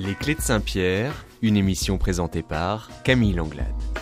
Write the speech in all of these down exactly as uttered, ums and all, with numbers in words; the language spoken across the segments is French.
Les Clés de Saint-Pierre, une émission présentée par Camille Langlade.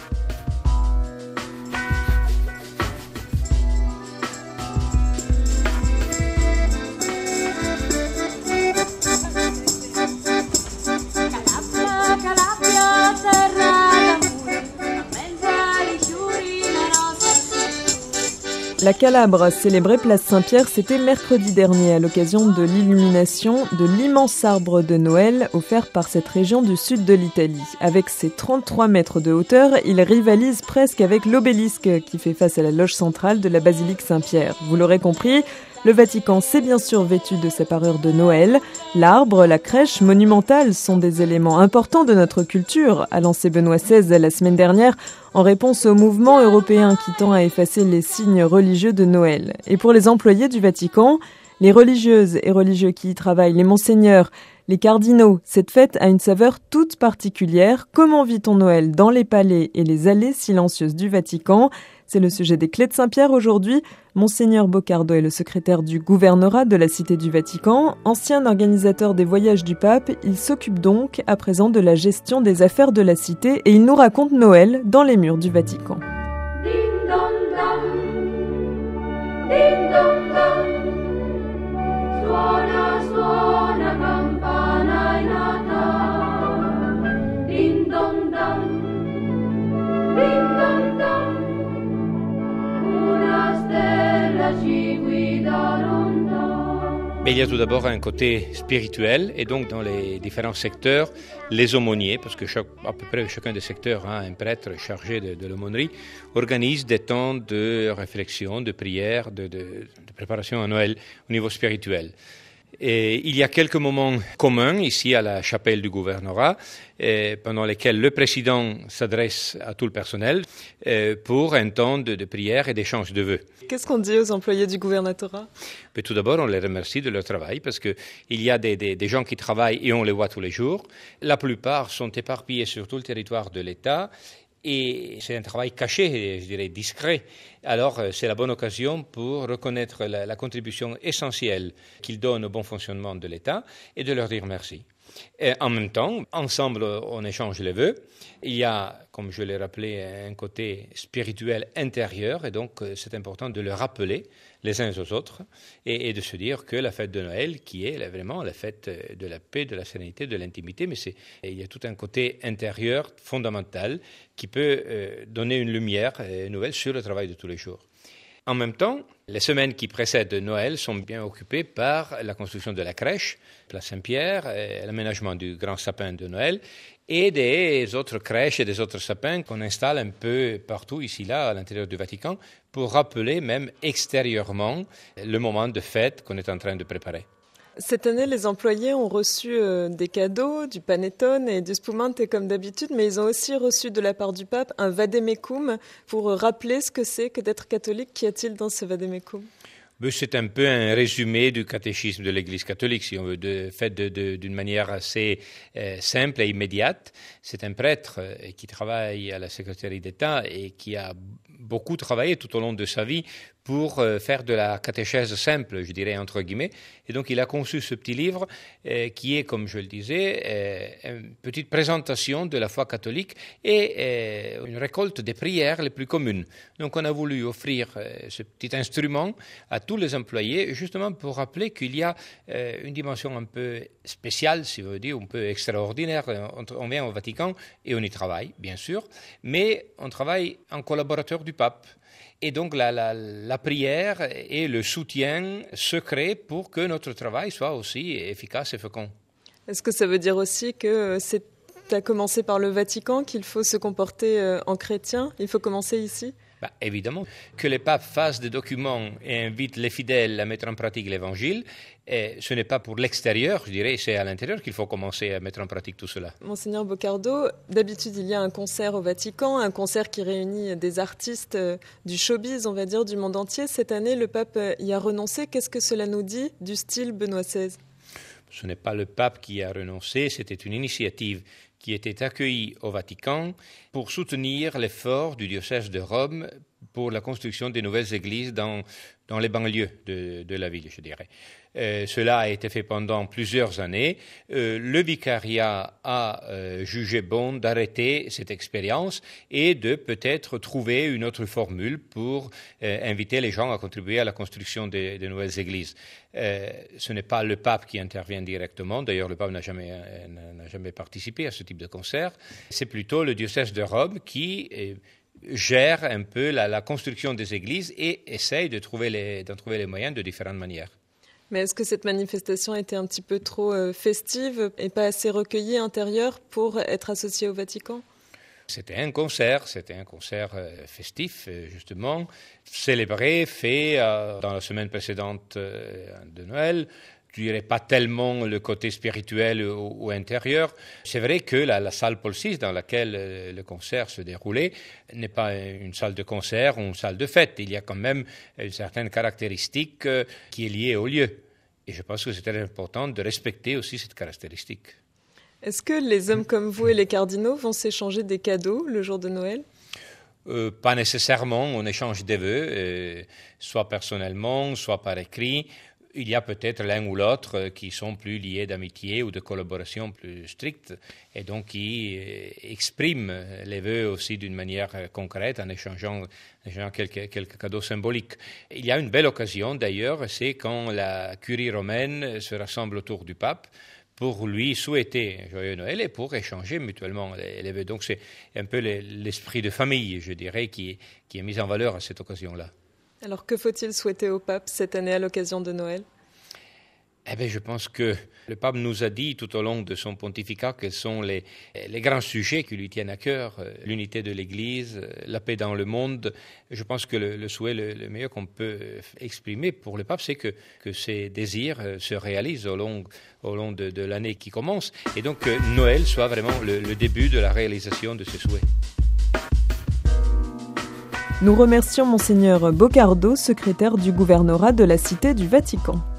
La Calabre, célébrée place Saint-Pierre, c'était mercredi dernier à l'occasion de l'illumination de l'immense arbre de Noël offert par cette région du sud de l'Italie. Avec ses trente-trois mètres de hauteur, il rivalise presque avec l'obélisque qui fait face à la loge centrale de la basilique Saint-Pierre. Vous l'aurez compris, le Vatican s'est bien sûr vêtu de sa parure de Noël. L'arbre, la crèche monumentale sont des éléments importants de notre culture, a lancé Benoît seize la semaine dernière en réponse au mouvement européen qui tend à effacer les signes religieux de Noël. Et pour les employés du Vatican, les religieuses et religieux qui y travaillent, les monseigneurs, les cardinaux, cette fête a une saveur toute particulière. Comment vit-on Noël dans les palais et les allées silencieuses du Vatican ? C'est le sujet des Clés de Saint-Pierre aujourd'hui. Monseigneur Boccardo est le secrétaire du gouvernorat de la Cité du Vatican. Ancien organisateur des voyages du pape, il s'occupe donc à présent de la gestion des affaires de la Cité et il nous raconte Noël dans les murs du Vatican. Ding dong dong, ding dong dong, suona suona campana in Natale, ding dong dong, ding dong dong. Mais il y a tout d'abord un côté spirituel et donc dans les différents secteurs, les aumôniers, parce que chaque, à peu près chacun des secteurs, hein, un prêtre chargé de, de l'aumônerie, organise des temps de réflexion, de prière, de, de, de préparation à Noël au niveau spirituel. Et il y a quelques moments communs ici à la chapelle du gouvernorat eh, pendant lesquels le président s'adresse à tout le personnel eh, pour un temps de, de prière et d'échange de vœux. Qu'est-ce qu'on dit aux employés du gouvernorat ? Mais tout d'abord, on les remercie de leur travail parce qu'il y a des, des, des gens qui travaillent et on les voit tous les jours. La plupart sont éparpillés sur tout le territoire de l'État. Et c'est un travail caché, je dirais discret. Alors, c'est la bonne occasion pour reconnaître la, la contribution essentielle qu'ils donnent au bon fonctionnement de l'État et de leur dire merci. Et en même temps, ensemble, on échange les vœux. Il y a, comme je l'ai rappelé, un côté spirituel intérieur et donc c'est important de le rappeler les uns aux autres et, et de se dire que la fête de Noël, qui est là, vraiment la fête de la paix, de la sérénité, de l'intimité, mais c'est, il y a tout un côté intérieur fondamental qui peut euh, donner une lumière euh, nouvelle sur le travail de tous les jours. En même temps, les semaines qui précèdent Noël sont bien occupées par la construction de la crèche, place Saint-Pierre, l'aménagement du grand sapin de Noël et des autres crèches et des autres sapins qu'on installe un peu partout ici, là, à l'intérieur du Vatican, pour rappeler même extérieurement le moment de fête qu'on est en train de préparer. Cette année, les employés ont reçu euh, des cadeaux, du panettone et du spumante comme d'habitude, mais ils ont aussi reçu de la part du pape un vademecum pour euh, rappeler ce que c'est que d'être catholique. Qu'y a-t-il dans ce vademecum ? C'est un peu un résumé du catéchisme de l'Église catholique, si on veut, de, fait de, de, d'une manière assez euh, simple et immédiate. C'est un prêtre euh, qui travaille à la secrétaire d'État et qui a beaucoup travaillé tout au long de sa vie pour euh, faire de la catéchèse simple, je dirais entre guillemets. Et donc il a conçu ce petit livre euh, qui est, comme je le disais, euh, une petite présentation de la foi catholique et euh, une récolte des prières les plus communes. Donc on a voulu offrir euh, ce petit instrument à tous les employés, justement pour rappeler qu'il y a euh, une dimension un peu spéciale, si vous voulez dire, un peu extraordinaire. On, on vient au Vatican et on y travaille, bien sûr, mais on travaille en collaborateur du pape. Et donc la, la, la prière est le soutien secret pour que notre travail soit aussi efficace et fécond. Est-ce que ça veut dire aussi que c'est à commencer par le Vatican qu'il faut se comporter en chrétien ? Il faut commencer ici ? Bah, évidemment, que les papes fassent des documents et invitent les fidèles à mettre en pratique l'évangile, et ce n'est pas pour l'extérieur, je dirais, c'est à l'intérieur qu'il faut commencer à mettre en pratique tout cela. Monseigneur Boccardo, d'habitude il y a un concert au Vatican, un concert qui réunit des artistes du showbiz, on va dire, du monde entier. Cette année, le pape y a renoncé. Qu'est-ce que cela nous dit du style Benoît seize ? Ce n'est pas le pape qui a renoncé, c'était une initiative qui était accueillie au Vatican pour soutenir l'effort du diocèse de Rome pour la construction des nouvelles églises dans dans les banlieues de, de la ville, je dirais. Euh, cela a été fait pendant plusieurs années. Euh, le vicariat a euh, jugé bon d'arrêter cette expérience et de peut-être trouver une autre formule pour euh, inviter les gens à contribuer à la construction de, de nouvelles églises. Euh, ce n'est pas le pape qui intervient directement. D'ailleurs, le pape n'a jamais, euh, n'a jamais participé à ce type de concert. C'est plutôt le diocèse de Rome qui euh, gère un peu la, la construction des églises et essaye de trouver les, d'en trouver les moyens de différentes manières. Mais est-ce que cette manifestation était un petit peu trop euh, festive et pas assez recueillie intérieure pour être associée au Vatican ? C'était un concert, c'était un concert euh, festif, euh, justement, célébré, fait euh, dans la semaine précédente euh, de Noël. Je dirais pas tellement le côté spirituel ou, ou intérieur. C'est vrai que la, la salle Paul six dans laquelle euh, le concert se déroulait n'est pas une salle de concert ou une salle de fête. Il y a quand même une certaine caractéristique euh, qui est liée au lieu. Et je pense que c'est très important de respecter aussi cette caractéristique. Est-ce que les hommes comme vous et les cardinaux vont s'échanger des cadeaux le jour de Noël ? Euh, pas nécessairement, on échange des vœux, euh, soit personnellement, soit par écrit. Il y a peut-être l'un ou l'autre qui sont plus liés d'amitié ou de collaboration plus stricte et donc qui expriment les vœux aussi d'une manière concrète en échangeant, en échangeant quelques, quelques cadeaux symboliques. Il y a une belle occasion d'ailleurs, c'est quand la curie romaine se rassemble autour du pape pour lui souhaiter un joyeux Noël et pour échanger mutuellement les vœux. Donc c'est un peu l'esprit de famille, je dirais, qui, qui est mis en valeur à cette occasion-là. Alors, que faut-il souhaiter au pape cette année à l'occasion de Noël ? Eh bien, je pense que le pape nous a dit tout au long de son pontificat quels sont les, les grands sujets qui lui tiennent à cœur, l'unité de l'Église, la paix dans le monde. Je pense que le, le souhait le, le meilleur qu'on peut exprimer pour le pape, c'est que, que ces désirs se réalisent au long, au long de, de l'année qui commence, et donc que Noël soit vraiment le, le début de la réalisation de ces souhaits. Nous remercions Monseigneur Boccardo, secrétaire du gouvernorat de la Cité du Vatican.